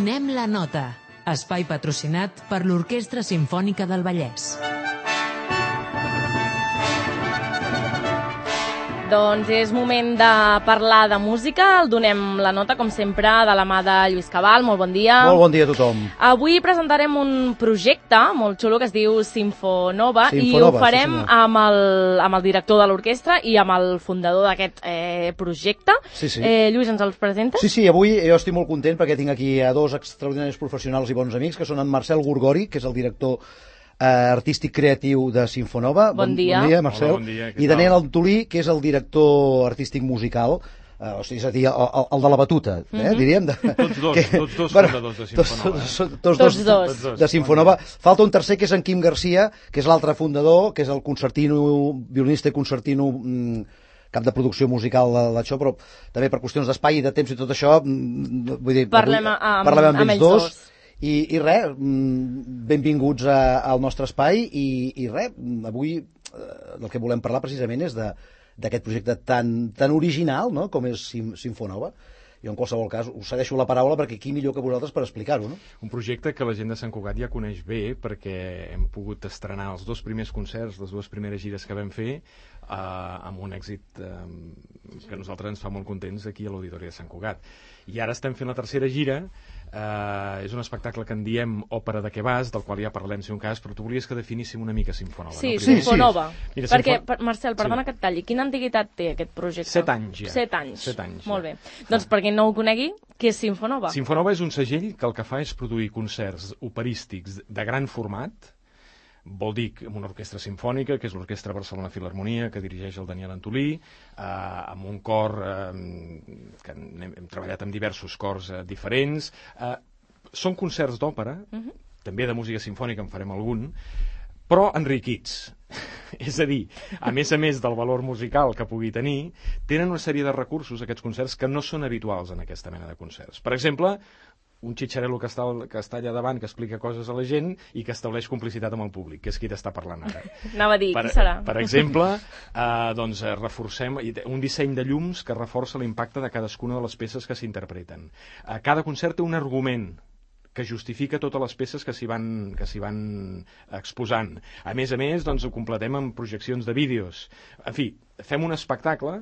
Donem la nota. Espai patrocinat per l'Orquestra Simfònica del Vallès. Doncs és moment de parlar de música. El Donem la nota, com sempre, de la mà de Lluís Cabal. Molt bon dia. Molt bon dia a tothom. Avui presentarem un projecte molt xulo que es diu Sinfonova, i ho farem amb el director de l'orquestra i amb el fundador d'aquest projecte. Sí. Lluís, ens els presentes? Sí, avui jo estic molt content perquè tinc aquí a dos extraordinaris professionals i bons amics, que són en Marcel Gorgori, que és el director artístic creatiu de Sinfonova. Bon dia. Bon dia, Marcel. Hola, bon dia. I Daniel Antolí, que és el director artístic musical, és a dir, el de la batuta, diríem. Tots dos fundadors de Sinfonova. Tots dos de Sinfonova. Falta un tercer, que és en Quim Garcia, que és l'altre fundador, que és el concertino, violinista i concertino, cap de producció musical d'això, però també per qüestions d'espai i de temps i tot això, vull dir, parlem amb ells dos. I res, benvinguts al nostre espai i res, avui del que volem parlar precisament és d'aquest projecte tan original, no?, com és Sinfonova. Jo en qualsevol cas us cedeixo la paraula perquè qui millor que vosaltres per explicar-ho, no? Un projecte que la gent de Sant Cugat ja coneix bé perquè hem pogut estrenar els dos primers concerts, les dues primeres gires que vam fer, amb un èxit que a nosaltres ens fa molt contents aquí a l'Auditori de Sant Cugat. I ara estem fent la tercera gira. És un espectacle que en diem Òpera de què vas, del qual ja parlem si un cas, però tu volies que definíssim una mica Sinfonova. Sí, no? Sinfonova. Mira, perquè, Marcel, perdona que et talli, quina antiguitat té aquest projecte? 7 anys ja. 7 anys. 7 anys. Molt bé. Doncs per qui no ho conegui, què és Sinfonova? Sinfonova és un segell que el que fa és produir concerts operístics de gran format, vol dir amb una orquestra simfònica, que és l'Orquestra Barcelona Filharmonia, que dirigeix el Daniel Antolí, amb un cor que hem treballat amb diversos cors diferents. Són concerts d'òpera, també de música simfònica en farem algun, però enriquits. És a dir, a més del valor musical que pugui tenir, tenen una sèrie de recursos, aquests concerts, que no són habituals en aquesta mena de concerts. Per exemple, un xitxarel·lo que està allà davant, que explica coses a la gent i que estableix complicitat amb el públic, que és qui t'està parlant ara. Anava a dir, qui serà? Per exemple, doncs reforcem un disseny de llums que reforça l'impacte de cadascuna de les peces que s'interpreten. Cada concert té un argument que justifica totes les peces que s'hi van exposant. A més, doncs, ho completem amb projeccions de vídeos. En fi, fem un espectacle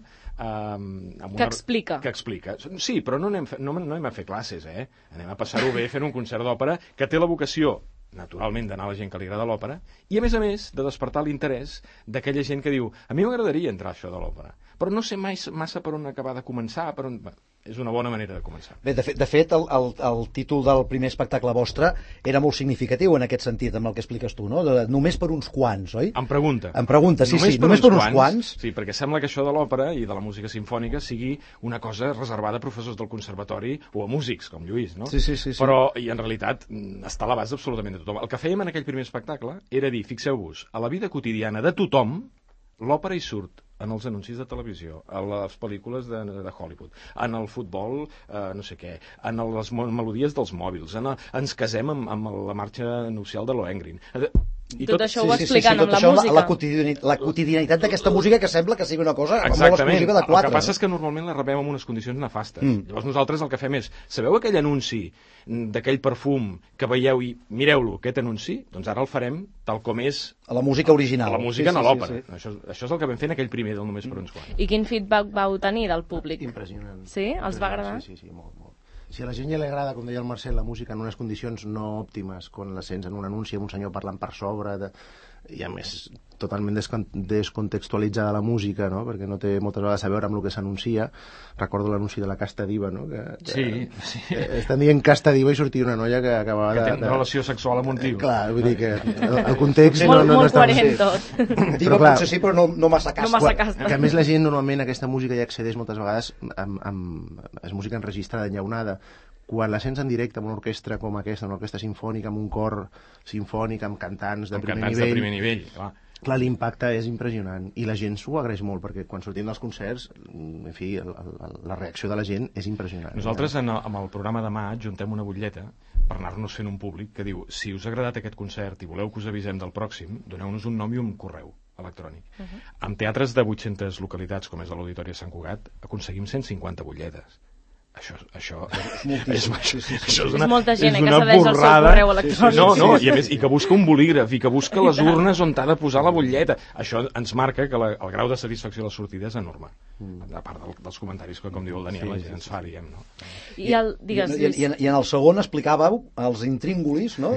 que explica. Sí, però no anem a fer classes, Anem a passar-ho bé fent un concert d'òpera que té la vocació, naturalment, d'anar a la gent que li agrada l'òpera, i a més, de despertar l'interès d'aquella gent que diu a mi m'agradaria entrar a això de l'òpera, però no sé massa per on acabar de començar, és una bona manera de començar. Bé, de fet, el títol del primer espectacle vostre era molt significatiu en aquest sentit, amb el que expliques tu, no? Només per uns quants, oi? Em pregunta, sí, només per uns quants. Sí, perquè sembla que això de l'òpera i de la música simfònica sigui una cosa reservada a professors del conservatori o a músics, com Lluís, no? Sí. Però, i en realitat, està a l'abast absolutament de tothom. El que fèiem en aquell primer espectacle era dir, fixeu-vos, a la vida quotidiana de tothom, l'òpera hi surt en els anuncis de televisió, a les pel·lícules de Hollywood, en el futbol, no sé què, en les melodies dels mòbils, ens casem amb la marxa nupcial de Lohengrin. I tot això ho va explicant amb la música. La quotidianitat d'aquesta música que sembla que sigui una cosa molt exclusiva de quatre. El que passa és que normalment la rebem en unes condicions nefastes. Llavors nosaltres el que fem és, sabeu aquell anunci d'aquell perfum que veieu i mireu-lo, aquest anunci? Doncs ara el farem tal com és a la música original. A la música, a l'òpera. Això és el que vam fer en aquell primer del Només per uns quants. I quin feedback vau tenir del públic? Impressionant. Sí? Els va agradar? Sí, molt. Si a la gent ja li agrada, com deia el Marcel, la música en unes condicions no òptimes, quan la sents en un anunci amb un senyor parlant per sobre, i a més totalment descontextualitzada la música, no? Perquè no té moltes vegades a veure amb el que s'anuncia. Recordo l'anunci de la Casta Diva, no? Sí. Estan dient Casta Diva i sortia una noia que acabava que té relació sexual amb un tio. Clar, vull dir que el context no està coherent tot. Diva potser sí, però no massa casta. Que a més la gent normalment a aquesta música ja accedeix moltes vegades és música enregistrada, enllaunada. Quan la sents en directe amb una orquestra com aquesta, una orquestra simfònica, amb un cor simfònic, amb cantants de primer nivell, clar, l'impacte és impressionant i la gent s'ho agraeix molt perquè quan sortim dels concerts, en fi, la reacció de la gent és impressionant. Nosaltres amb el programa demà juntem una butlleta per anar-nos fent un públic que diu, si us ha agradat aquest concert i voleu que us avisem del pròxim, doneu-nos un nom i un correu electrònic. Amb teatres de 800 localitats com és l'Auditori de Sant Cugat aconseguim 150 butlletes. Això és molta gent que cedeix el seu correu electrònic. I a més, i que busca un bolígraf, i que busca les urnes on t'ha de posar la butlleta. Això ens marca que el grau de satisfacció de la sortida és enorme. A part dels comentaris que, com diu el Daniel, la gent ens fa, diguem, no? I en el segon explicàveu els intríngulis, no?,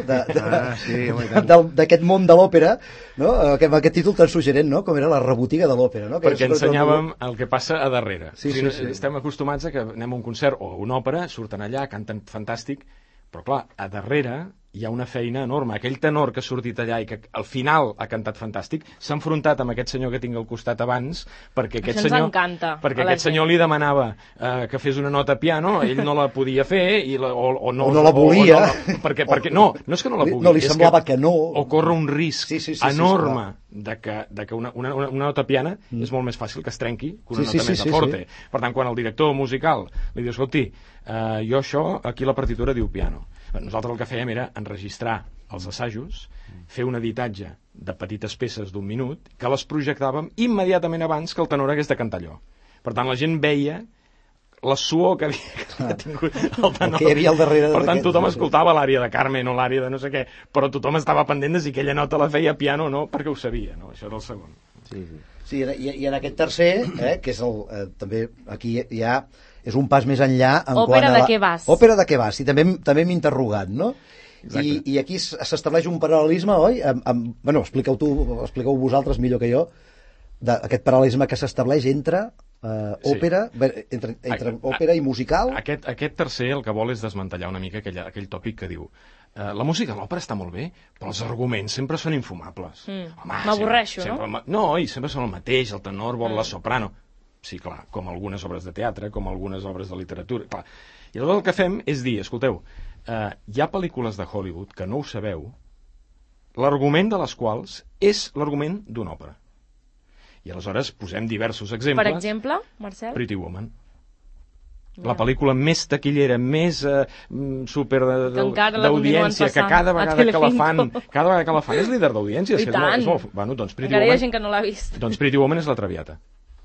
d'aquest món de l'òpera, no?, amb aquest títol tan suggerent, no?, com era la rebotiga de l'òpera, no? Perquè ensenyàvem el que passa a darrere. Estem acostumats a que anem a un concert o a una òpera, surten allà, canten fantàstic, però clar, a darrere hi ha una feina enorme. Aquell tenor que ha sortit allà i que al final ha cantat fantàstic s'ha enfrontat amb aquest senyor que tinc al costat abans perquè aquest senyor li demanava que fes una nota a piano, ell no la podia fer o no la volia, perquè no és que no la pugui, no li semblava que no, o corre un risc enorme de que una nota a piano és molt més fàcil que es trenqui que una nota més forte. Per tant, quan el director musical li diu, escolti, jo això, aquí la partitura diu piano. Nosaltres el que fèiem era enregistrar els assajos, fer un editatge de petites peces d'1 minut, que les projectàvem immediatament abans que el tenor hagués de cantar allò. Per tant, la gent veia la suor que havia tingut el tenor. Que hi havia al darrere. Per tant, tothom escoltava l'àrea de Carmen o l'àrea de no sé què, però tothom estava pendent de si aquella nota la feia piano o no, perquè ho sabia, no? Això era el segon. Sí, i en aquest tercer, que és també aquí ja és un pas més enllà en Òpera de què vas. Òpera de què vas, i també m'he interrogat, no? I aquí s'estableix un paral·lelisme, oi? Bueno, expliqueu vosaltres millor que jo, d'aquest paral·lelisme que s'estableix entre òpera, entre òpera i musical. Aquest tercer el que vol és desmantellar una mica aquell tòpic que diu la música a l'òpera està molt bé, però els arguments sempre són infumables. M'avorreixo, no? No, i sempre són el mateix, el tenor vol la soprano. Sí, clar, com algunes obres de teatre, com algunes obres de literatura, clar. I llavors el que fem és dir, escolteu, hi ha pel·lícules de Hollywood que no ho sabeu, l'argument de les quals és l'argument d'una òpera. I aleshores posem diversos exemples. Per exemple, Marcel? Pretty Woman. La pel·lícula més taquillera, més super d'audiència, que cada vegada que la fan és líder d'audiència. I tant. Bueno, doncs encara hi ha gent que no l'ha vist. Doncs Pretty Woman és la Traviata.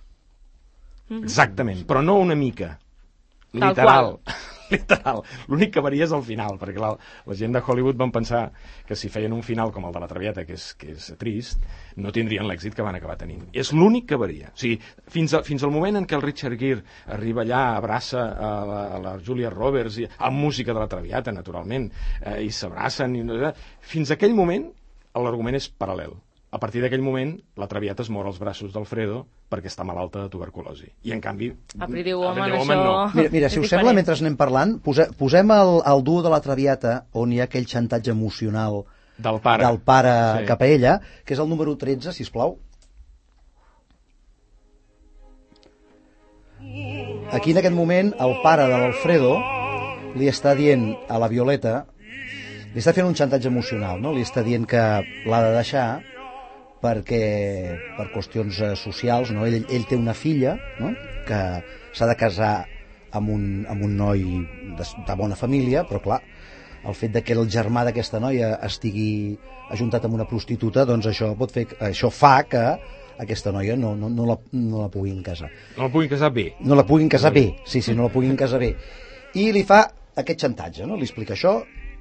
Exactament, però no una mica. Literal. L'únic que varia és el final, perquè la gent de Hollywood van pensar que si feien un final com el de la Traviata, que és trist, no tindrien l'èxit que van acabar tenint. És l'únic que varia. O sigui, fins al moment en què el Richard Gere arriba allà, abraça a la Julia Roberts, amb música de la Traviata, naturalment, i s'abracen, fins aquell moment l'argument és paral·lel. A partir d'aquell moment, la Traviata es mor als braços d'Alfredo perquè està malalta de tuberculosi. I, en canvi, a Pretty Woman no. Mira, si us sembla, mentre anem parlant, posem el duo de la Traviata on hi ha aquell xantatge emocional del pare cap a ella, que és el número 13, sisplau. Aquí, en aquest moment, el pare de l'Alfredo li està dient a la Violeta, li està fent un xantatge emocional, no? Li està dient que l'ha de deixar perquè per qüestions socials, no? Ell té una filla, no?, que s'ha de casar amb un noi de bona família, però clar, el fet de que el germà d'aquesta noia estigui ajuntat amb una prostituta, doncs això fa que aquesta noia no la puguin casar. No la puguin casar bé. No la puguin casar bé, sí, no la puguin casar bé. I li fa aquest xantatge, no? Li explica això.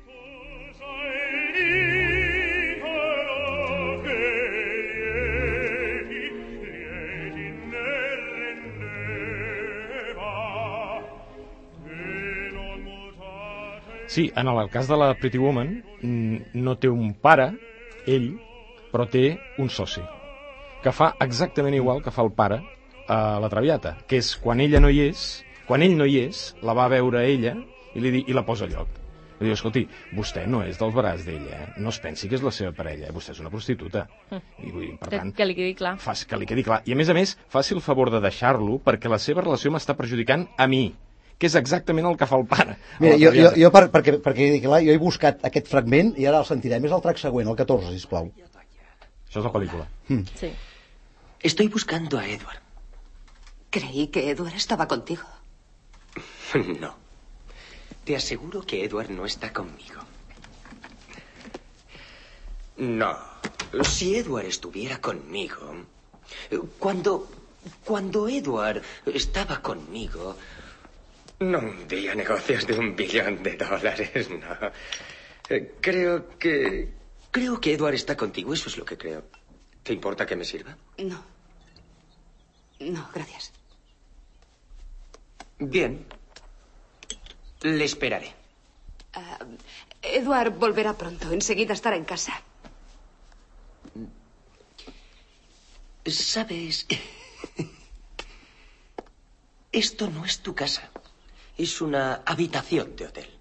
Sí, en el cas de la Pretty Woman no té un pare, ell, però té un soci, que fa exactament igual que fa el pare a la Traviata, que és quan ell no hi és, la va veure ella i la posa a lloc. Li diu, escolti, vostè no és del braç d'ella, no es pensi que és la seva parella, vostè és una prostituta. I, per tant, que li quedi clar. Que li quedi clar. I a més, faci el favor de deixar-lo perquè la seva relació m'està perjudicant a mi, que és exactament el que fa el pare. Mira, jo perquè quedi clar, jo he buscat aquest fragment i ara el sentirem. És el track següent, el 14, sisplau. Això és la pel·lícula. Sí. Estoy buscando a Edward. Creí que Edward estaba contigo. No. Te aseguro que Edward no está conmigo. No. Si Edward estuviera conmigo... Cuando Edward estaba conmigo... No un día negocios de $1 billón, no. Creo que Edward está contigo, eso es lo que creo. ¿Te importa que me sirva? No. No, gracias. Bien. Le esperaré. Edward volverá pronto. Enseguida estará en casa. ¿Sabes? Esto no es tu casa. Es una habitación de hotel.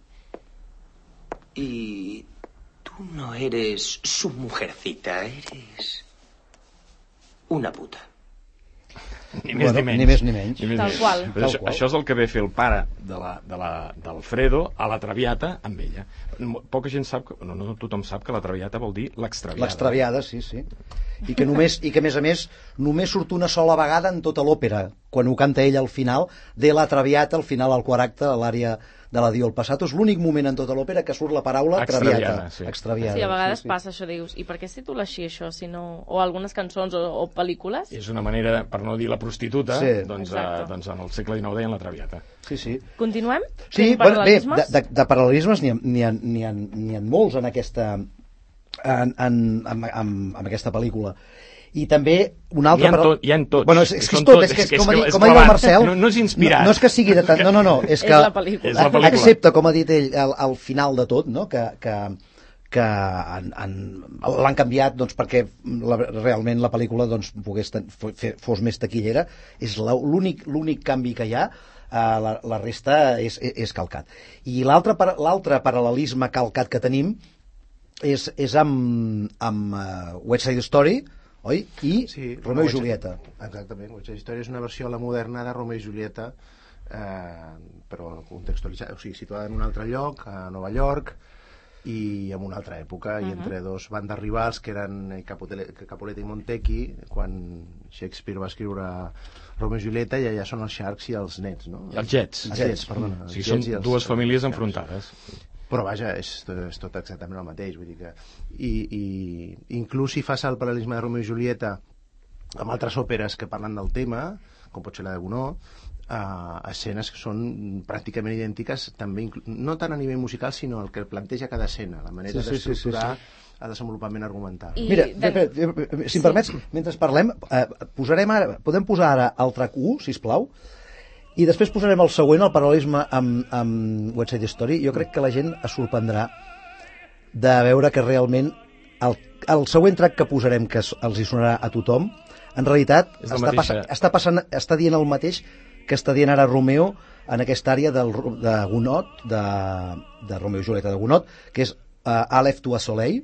Y tú no eres su mujercita, eres una puta. Ni més ni menys. Ni més ni menys. Tal qual. Això és el que ve fer el pare d'Alfredo a la Traviata amb ella. Poca gent sap, no tothom sap que la Traviata vol dir l'extraviada. L'extraviada, sí. I que, a més a més, només surt una sola vegada en tota l'òpera, quan ho canta ella al final, de la Traviata, al final, al quart acte, a l'àrea de la Dio al Passato. És l'únic moment en tota l'òpera que surt la paraula Traviata. Extraviada. Sí, a vegades passa això, dius, i per què es titula així això, si no... O algunes cançons o pel·lícules? És una manera, per no dir la prostituta, doncs en el segle XIX deien la Traviata. Sí. Continuem? Sí, bé, de paral·lelismes n'hi ha molts en aquesta amb aquesta pel·lícula. I també un altre... Hi ha en tots. Bueno, és tot, com ha dit el Marcel... No és inspirat. No és que sigui de tant... No, és que... És la pel·lícula. Excepte, com ha dit ell, al final de tot, no? que l'han canviat doncs, perquè realment la pel·lícula doncs, fos més taquillera. És l'únic canvi que hi ha. La resta és calcat. I l'altre paral·lelisme calcat que tenim és amb West Side Story, oi? I Romeo i Julieta. Exactament, West Side Story és una versió a la moderna de Romeo i Julieta, però contextualitzada, o sigui, situada en un altre lloc, a Nova York, i en una altra època, i entre dos bandes rivals que eren Capulet i Montecchi, quan Shakespeare va escriure Romeo i Julieta, i allà són els Sharks i els Nets, no? I els Jets. Perdona. Sí, són dues famílies enfrontades. Però vaja, és tot exactament el mateix, vull dir que... I inclús si fas el paral·lelisme de Romeo i Julieta amb altres òperes que parlen del tema, com pot ser la de Gounod, escenes que són pràcticament idèntiques, també no tant a nivell musical, sinó el que planteja cada escena, la manera d'estructurar el desenvolupament argumental. Mira, si em permets, mentre parlem, podem posar ara el track 1, sisplau, i després posarem el següent, el paral·lelisme amb West Side Story. Jo crec que la gent es sorprendrà de veure que realment el següent track que posarem, que els hi sonarà a tothom, en realitat està dient el mateix que està dient ara Romeo en aquesta àrea de Gounod, de Romeo i Julieta de Gounod, que és Aleph to a Soleil.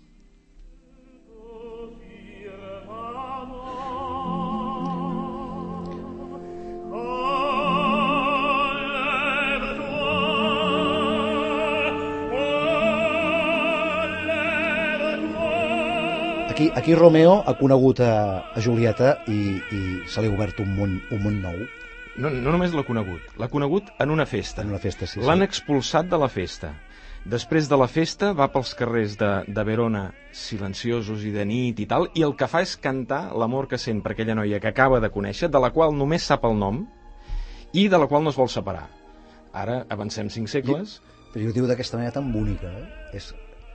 Aquí Romeo ha conegut a Julieta i se li ha obert un món nou. No només l'ha conegut en una festa. En una festa, sí. L'han expulsat de la festa. Després de la festa va pels carrers de Verona silenciosos i de nit i tal, i el que fa és cantar l'amor que sent per aquella noia que acaba de conèixer, de la qual només sap el nom i de la qual no es vol separar. Ara avancem 5 segles. Però ho diu d'aquesta manera tan bonica, És...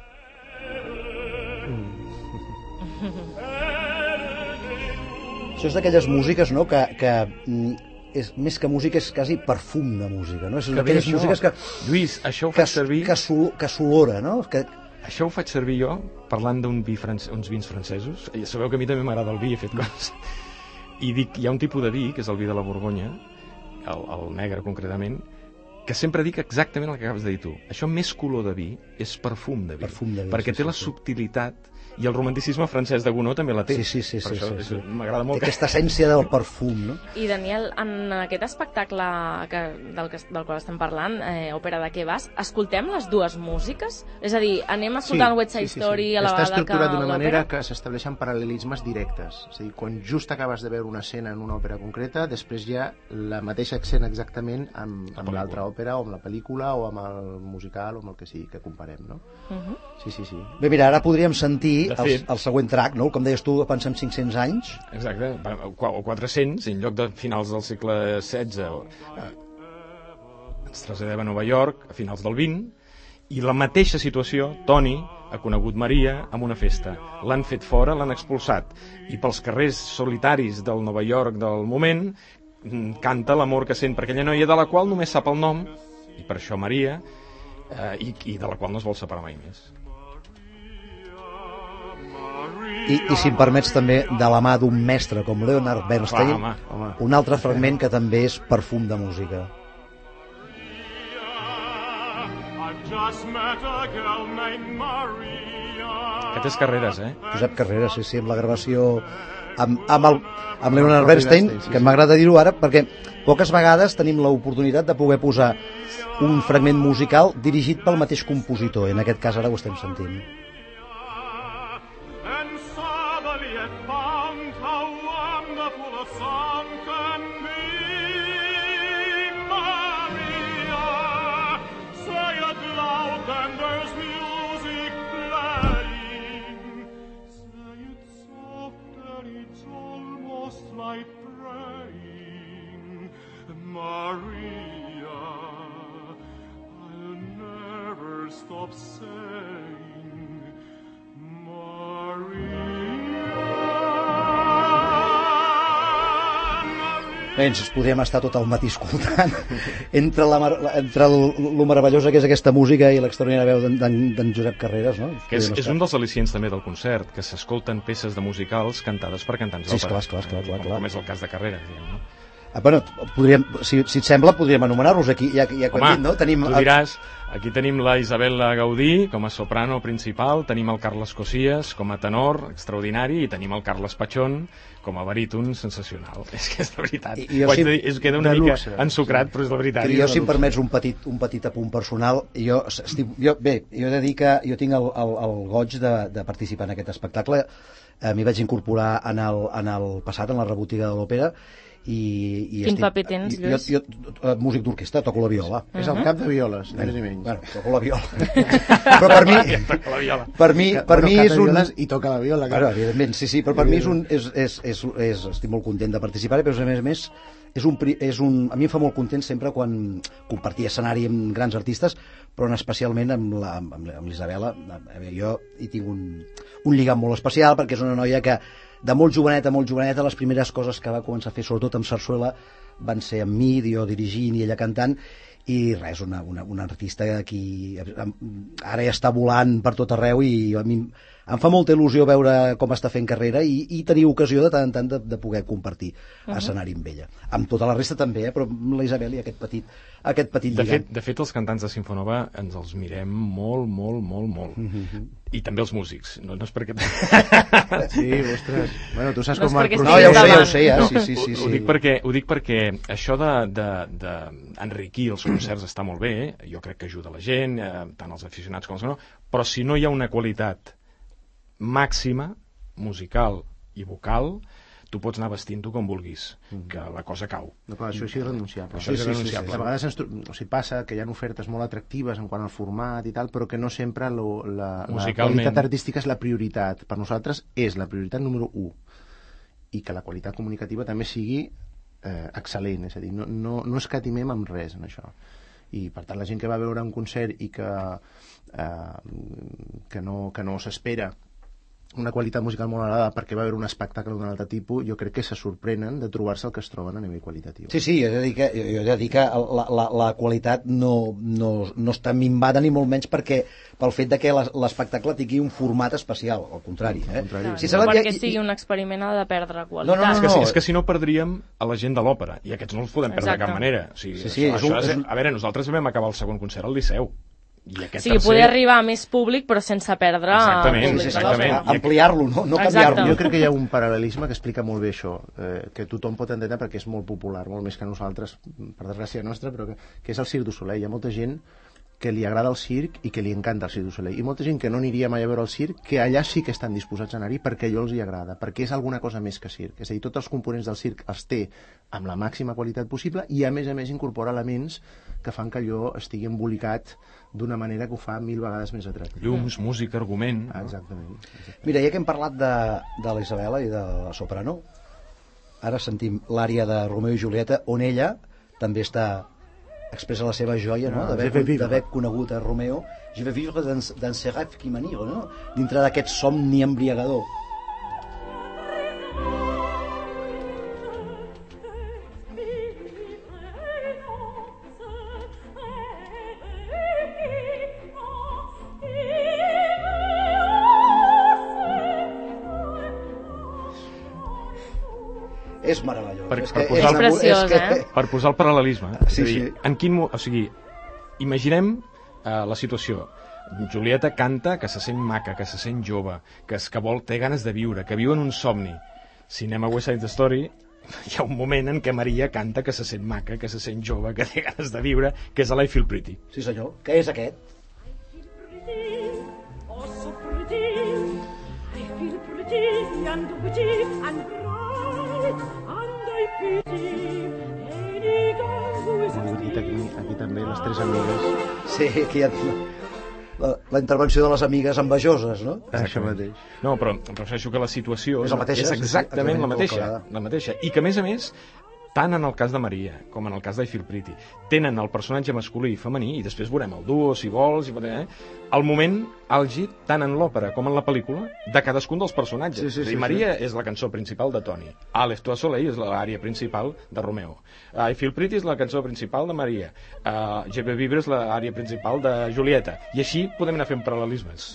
Això és d'aquelles músiques, no?, que és més que música, és quasi perfum de música, no? És d'aquelles músiques que... Lluís, això ho faig servir... Que s'olora, no? Això ho faig servir jo parlant d'uns vins francesos. Sabeu que a mi també m'agrada el vi, he fet coses. I dic, hi ha un tipus de vi, que és el vi de la Borgonya, el negre concretament, que sempre dic exactament el que acabes de dir tu. Això més color de vi és perfum de vi. Perquè té la subtilitat, i el romanticisme francès de Gounod també la té. Sí. M'agrada molt. Té aquesta essència del perfum, no? I Daniel, en aquest espectacle del qual estem parlant, Òpera de què vas, escoltem les dues músiques? És a dir, anem escoltant West Side Story a la vegada que està estructurat d'una manera que s'estableixen paral·lelismes directes. És a dir, quan just acabes de veure una escena en una òpera concreta, després hi ha la mateixa escena exactament amb l'altra òpera, o amb la pel·lícula, o amb el musical, o amb el que sigui que comparem, no? Sí. Bé, mira, ara podríem sentir el següent track, no? Com deies tu, pensem 500 anys. Exacte, o 400, en lloc de finals del segle XVI. ens traslladem a Nova York a finals del 20, i la mateixa situació, Tony ha conegut Maria en una festa. L'han fet fora, l'han expulsat. I pels carrers solitaris del Nova York del moment canta l'amor que sent per aquella noia de la qual només sap el nom, i per això Maria, i de la qual no es vol separar mai més. I si em permets també, de la mà d'un mestre com Leonard Bernstein, un altre fragment que també és perfum de música. Aquest és Carreras, Josep Carreras, sí, amb la gravació amb Leonard Bernstein, que m'agrada dir-ho ara, perquè poques vegades tenim l'oportunitat de poder posar un fragment musical dirigit pel mateix compositor, i en aquest cas ara ho estem sentint. Bé, ens podríem estar tot el matí escoltant entre lo meravellosa que és aquesta música i l'extraordinària veu d'en Josep Carreras, no? Que és un dels al·licients també del concert, que s'escolten peces de musicals cantades per cantants d'òpera. Sí, clar. Com és el cas de Carreras, diguem, no? Bueno, si et sembla, podríem anomenar-los aquí, ja que hem dit, no? Tu diràs, aquí tenim la Isabel Gaudí com a soprano principal, tenim el Carles Cosías com a tenor extraordinari i tenim el Carles Pachón com a baríton sensacional. És que és la veritat. Queda una mica ensucrat, però és la veritat. Jo, si em permets un petit apunt personal, jo he de dir que jo tinc el goig de participar en aquest espectacle. M'hi vaig incorporar en el passat, en la rebotiga de l'òpera, Quin paper tens, Lluís? Jo músic d'orquestra, toco la viola. És el cap de violes, més i menys. Bueno, toco la viola. Però per mi és un... I toca la viola. Claro, evidentment, sí, però per mi estic molt content de participar-hi, però a més a mi em fa molt content sempre quan compartir escenari amb grans artistes, però especialment amb l'Isabela. Jo hi tinc un lligam molt especial, perquè és una noia que de molt joveneta, les primeres coses que va començar a fer, sobretot amb sarsuela, van ser amb mi, jo dirigint i ella cantant, i res, una artista que ara ja està volant per tot arreu, i a mi em fa molta il·lusió veure com està fent carrera i tenir ocasió de tant en tant de poder compartir escenari amb ella. Amb tota la resta també, però amb la Isabel i aquest petit lligam. De fet, els cantants de Sinfonova ens els mirem molt. I també els músics. No és perquè... Sí, ostres. Bueno, tu saps com... No, ja ho sé, ja. Sí. Ho dic perquè això d'enriquir els concerts està molt bé, jo crec que ajuda la gent, tant els aficionats com els que no, però si no hi ha una qualitat màxima, musical i vocal, tu pots anar vestint-ho com vulguis, que la cosa cau. No, clar, això és irrenunciable. Sí. A vegades passa que hi ha ofertes molt atractives en quant al format i tal, però que no sempre la qualitat artística és la prioritat. Per nosaltres és la prioritat número 1. I que la qualitat comunicativa també sigui excel·lent, és a dir, no escatimem amb res en això. I per tant la gent que va veure un concert i que no s'espera una qualitat musical molt elevada perquè va haver un espectacle d'un altre tipus, jo crec que se sorprenen de trobar-se el que es troben a nivell qualitatiu. Sí, jo he de dir que la qualitat no està minvada ni molt menys pel fet de que l'espectacle tingui un format especial, al contrari. Perquè sigui un experiment ha de perdre qualitat. No. És que si no perdríem a la gent de l'òpera, i aquests no els podem perdre de cap manera. A veure, nosaltres vam acabar el segon concert al Liceu. Poder arribar a més públic però sense perdre exactament. Ampliar-lo, no canviar-lo. Jo crec que hi ha un paral·lelisme que explica molt bé això, que tothom pot entendre perquè és molt popular, molt més que nosaltres, per desgràcia nostra, però que és el Cirque du Soleil. Hi ha molta gent que li agrada el circ i que li encanta el Cirque du Soleil, i molta gent que no aniria mai a veure el circ, que allà sí que estan disposats a anar-hi perquè allò els hi agrada, perquè és alguna cosa més que circ. És a dir, tots els components del circ els té amb la màxima qualitat possible i a més incorpora elements que fan que allò estigui embolicat d'una manera que ho fa 1000 vegades més atractiu. Llums, música, argument... Exactament. Mira, ja que hem parlat de la Isabela i de la soprano, ara sentim l'ària de Romeo i Julieta, on ella també està expressa la seva joia, no? D'haver conegut a Romeo. Je vais vivre dans ce rêve qui m'anire, no? Dintre d'aquest somni embriagador. És meravellós. És preciós, Per posar el paral·lelisme. Sí. O sigui, imaginem la situació. Julieta canta que se sent maca, que se sent jove, que té ganes de viure, que viu en un somni. Si anem a West Side Story, hi ha un moment en què Maria canta que se sent maca, que se sent jove, que té ganes de viure, que és a I Feel Pretty. Sí, senyor. Què és aquest? Aquí també les tres amigues. Sí, aquí hi ha la intervenció de les amigues envejoses, no? Això mateix. No, però penso que la situació és exactament la mateixa. I que, a més, tant en el cas de Maria com en el cas d'I Feel Pretty, tenen el personatge masculí i femení, i després veurem el duo, si vols, el moment àlgid, tant en l'òpera com en la pel·lícula, de cadascun dels personatges. Sí. Maria és la cançó principal de Tony, Aleph Toi Soleil és l'àrea principal de Romeo, I Feel Pretty és la cançó principal de Maria, Je vais vivre és l'àrea principal de Julieta, i així podem anar fent paral·lelismes.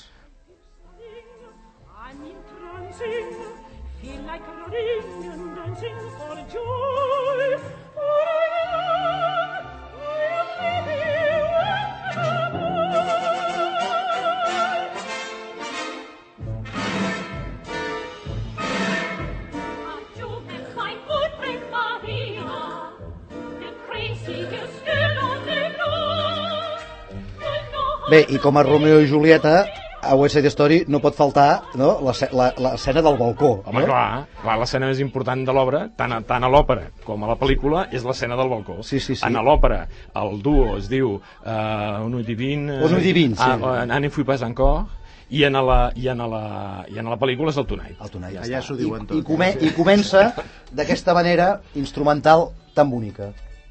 Bé, i com a Romeo i Julieta, a West Side Story no pot faltar, no, l'escena del balcó. Home, clar, l'escena més important de l'obra, tant a l'òpera com a la pel·lícula, és l'escena del balcó. Sí. En l'òpera, el duo es diu Un nuit divine, Un ne fut pas encore, i en la pel·lícula és el Tonight. Allà s'ho diuen tot. I comença d'aquesta manera instrumental tan bonica.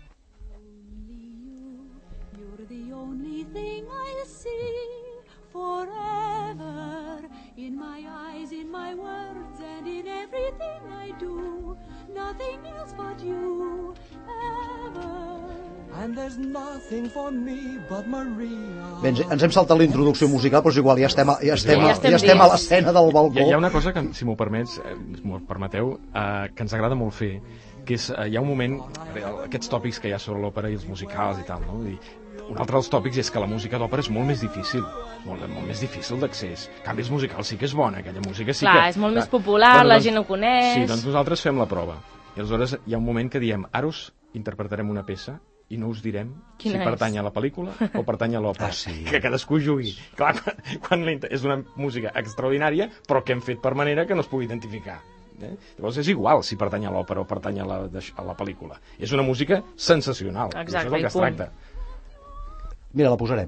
Bé, ens hem saltat la introducció musical, però és igual, ja estem a l'escena del balcó. Hi ha una cosa que, si m'ho permeteu, que ens agrada molt fer, que és, hi ha un moment, aquests tòpics que hi ha sobre l'òpera i els musicals i tal, no? Un altre dels tòpics és que la música d'òpera és molt més difícil, molt més difícil d'accés. En canvi, els musicals sí que és bona, aquella música sí que... Clar, és molt més popular, la gent ho coneix... Sí, doncs nosaltres fem la prova. I aleshores hi ha un moment que diem, ara us interpretarem una peça i no us direm si pertany a la pel·lícula o pertany a l'òpera. Que cadascú jugui. Clar, és una música extraordinària, però que hem fet per manera que no es pugui identificar. Llavors és igual si pertany a l'òpera o pertany a la pel·lícula. És una música sensacional. Exacte, això és el que es tracta. Mira, la posarem.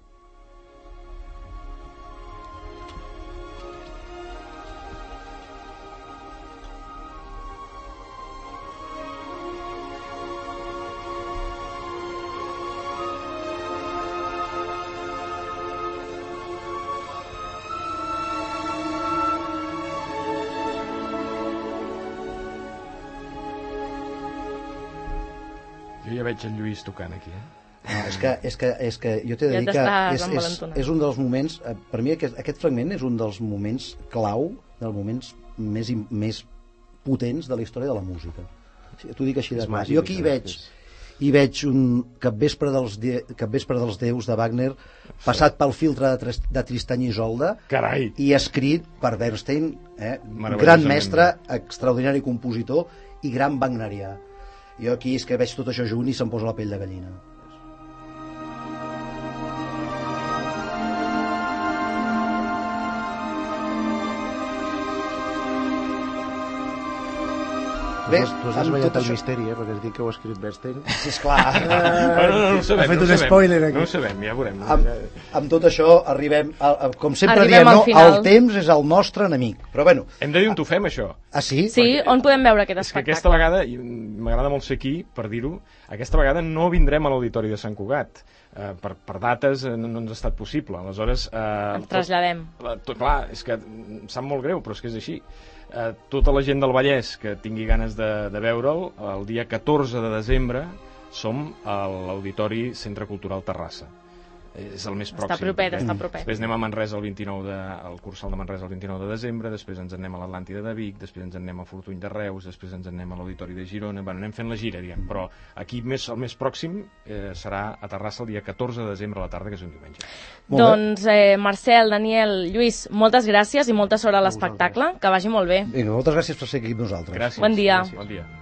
Jo ja veig en Lluís tocant aquí, No, és que jo t'he de dir que és un dels moments, per mi aquest fragment és un dels moments clau, dels moments més potents de la història de la música. T'ho dic així de clar. Jo aquí hi veig un Capvespre dels Déus de Wagner passat pel filtre de Tristany i Isolde i escrit per Bernstein, gran mestre, extraordinari compositor i gran wagnerià. Jo aquí és que veig tot això junt i se'm posa la pell de gallina. Bé, tu has desvetllat el misteri, perquè has dit que ho ha escrit Bernstein. Esclar. No ho sabem, ha fet un spoiler aquí. No ho sabem, ja veurem. Amb tot això arribem, com sempre diem, no? El temps és el nostre enemic. Però bueno... Hem de dir on ho fem, això. Ah, sí? Sí, on podem veure aquest espectacle? És que espectacle? aquesta vegada, i m'agrada molt ser aquí per dir-ho, aquesta vegada no vindrem a l'Auditori de Sant Cugat. Per dates no ens ha estat possible. Aleshores... Ens traslladem. Clar, és que em sap molt greu, però és que és així. Tota la gent del Vallès que tingui ganes de veure'l, el dia 14 de desembre som a l'Auditori Centre Cultural Terrassa. És el més pròxim. Està propet. Després anem a Manresa al Cursal de Manresa el 29 de desembre, després ens anem a l'Atlàntida de Vic, després ens anem a Fortuny de Reus, després ens anem a l'Auditori de Girona, anem fent la gira, diguem, però aquí el més pròxim serà a Terrassa el dia 14 de desembre a la tarda, que és un diumenge. Doncs Marcel, Daniel, Lluís, moltes gràcies i molta sort a l'espectacle, que vagi molt bé. Vinga, moltes gràcies per ser aquí amb nosaltres. Gràcies. Bon dia. Bon dia.